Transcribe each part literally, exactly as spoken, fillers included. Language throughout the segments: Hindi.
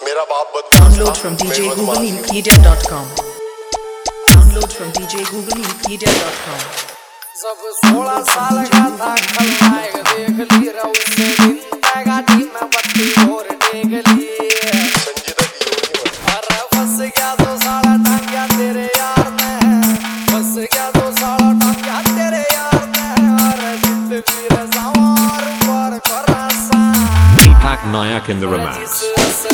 मेरा बाप Download from d j google media dot com. Download from d j google media dot com. जब सोलह साल का था खलनायक देख ली रहा उससे दिन गाड़ी में बत्ती और देख ली अरे फंस गया तो साला टांग गया तेरे यार में फंस गया तो साला टांग गया तेरे यार में अरे जिंदगी रज़ावार पर Karasa Deepak Nayak in the romance.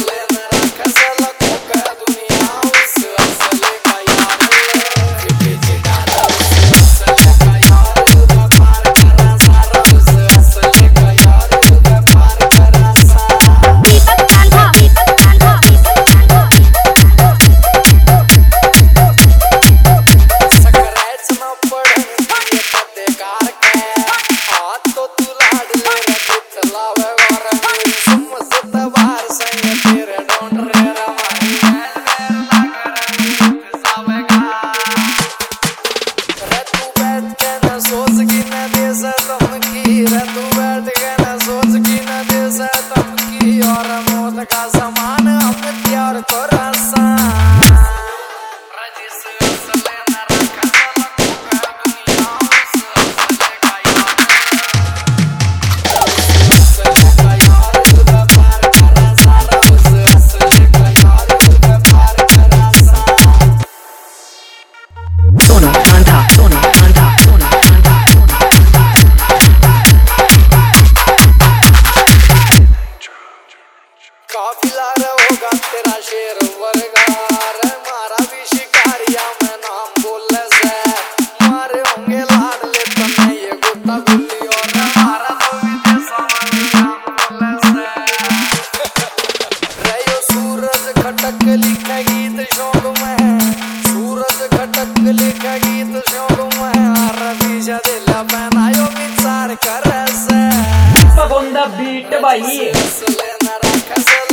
काफिला होगा तेरा शेर वर्गार मारा भी शिकारिया में नाम बोले से मारे होंगे लाडले तो नहीं ये गुत्ता गुल्ली और मारा तो विदेशों में नाम बोले से रयो सूरज खटक लिखा गीत शौक में सूरज खटक लिखा गीत शौक में रवि दिला बनायो विचार कर से पगोंदा बीट भाई लेना रखा